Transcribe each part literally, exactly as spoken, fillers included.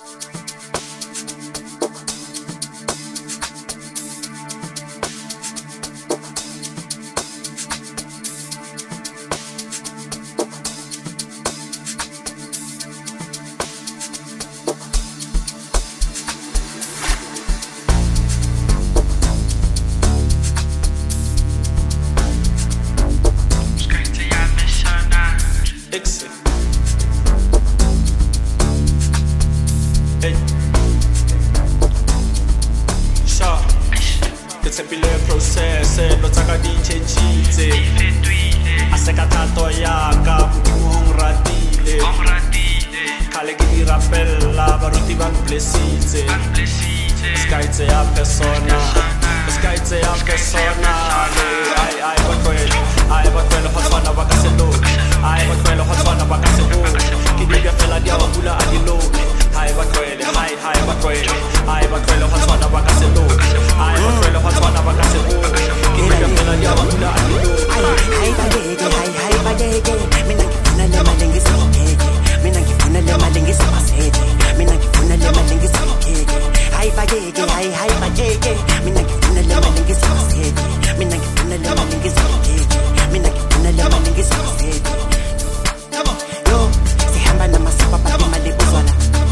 Tepile process lo tsaka di changitse a se ka thato ya ka mong ratile kale ke di rapella ba ruti ba blessitse skaitse ya persona skaitse ya persona ai ai ba kwele ai ba kwele ho tswana ba ka se lo ai ba kwele ho tswana ba ka se ho ke di fela dia ba bula a di lo ai ba kwele ai ai ba kwele ai ba kwele ho tswana ba ka se lo ai ba kwele ho tswana ba ka se ho ke di fela dia ba bula a di lo ai ba gege ai ai ba gege mina ngifuna le malengi sikeke mina ngifuna le malengi sikasete mina ngifuna le malengi sikeke ai ba gege ai ai ba gege mina ngifuna le malengi sikasete mina ngifuna le malengi sikeke mina ngifuna le malengi sikasete yo sihamba namasupa pati mali buzwala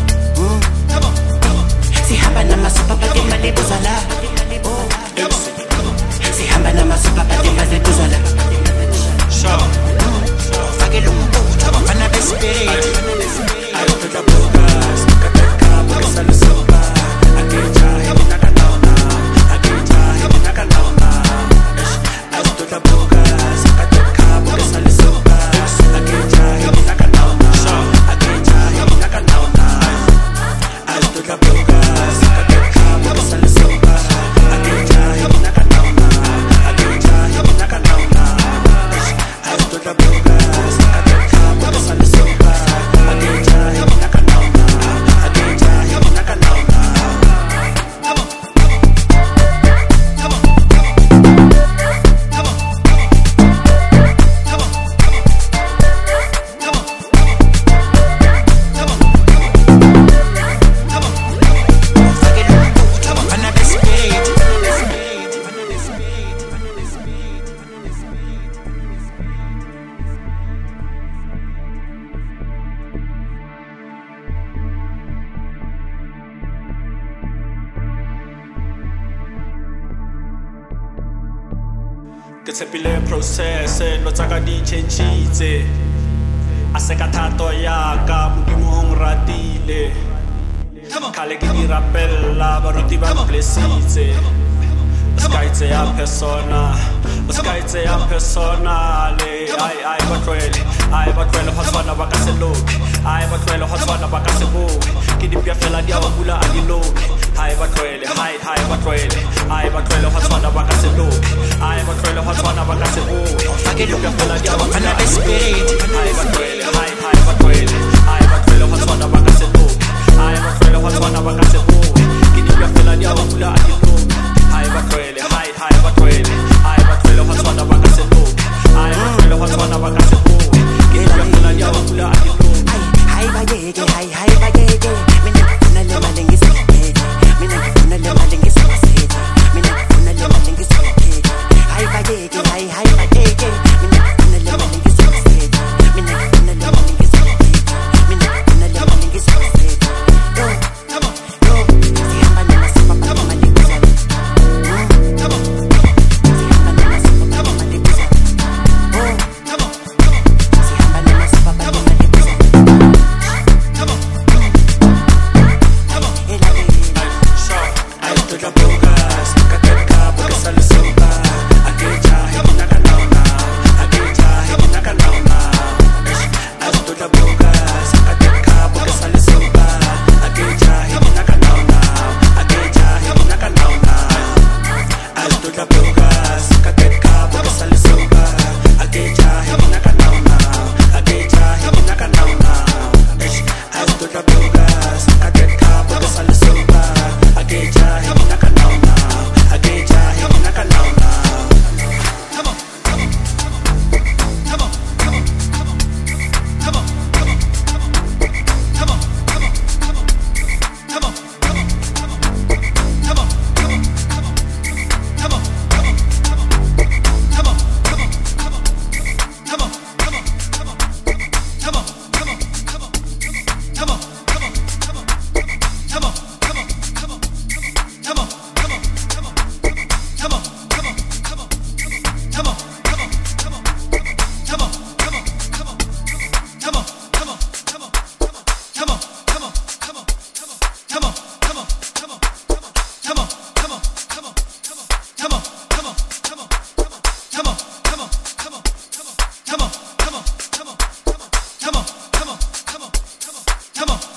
sihamba namasupa pati mali buzwala sihamba namasupa pati mali buzwala fake lo mbuto bafana bespirit I don't think I'm bogus. Got that car, but it's on the sofa. I can't try, hit me knock a down now. I can't try, hit me knock a down now. I don't think I'm bogus. Got that car, but it's on the sofa. I can't try, hit me knock a down now. I can't try, hit me knock a down now. I don't think I'm bogus. Got that car, but it's on the sofa. I can't try, hit me knock a down now. I can't try, hit me knock a down now. I don't think I'm bogus. Got that car, but it's on the sofa. I can't try, hit me knock a down now. I can't try, hit me knock a down now. Ke tshepile process lo tsaka di changitse a se ka thato ya ka modimo o ratile kale ke di rapella ba ruti ba blessitse skaitse ya persona skaitse ya persona le ai ai ba kwele ai ba kwele ho tswana ba ka se lo ai ba kwele ho tswana ba ka se bo ke di pya fela dia ba bula a di lo ai ba kwele ai ai ba kwele ai ba kwele ho tswana ba ka se lo ai ba kwele ho tswana ba ka se bo ke di pya fela dia ba bula a di lo ai ba kwele ai ai ba kwele ai ba kwele ho tswana ba ka se lo ai ba kwele ho tswana ba ka se bo ke di pya fela dia ba bula a di lo ai ba kwele ai ai ba kwele ai ba kwele ho tswana ba ka se lo ai ba kwele ho tswana ba ka se bo ke di pya fela dia ba bula a di lo ai ba gege ai ai ba gege mina ngifuna le malengi sikeke mina ngifuna le malengi sikasete mina ngifuna le malengi sikeke ai ba gege ai ai ba gege mina ngifuna le malengi sikasete mina ngifuna le malengi sikeke mina ngifuna le malengi sikasete yo yo sihamba namasupa pati mali buzwala sihamba namasupa pati mali buzwala sihamba namasupa pati mali buzwala Come on.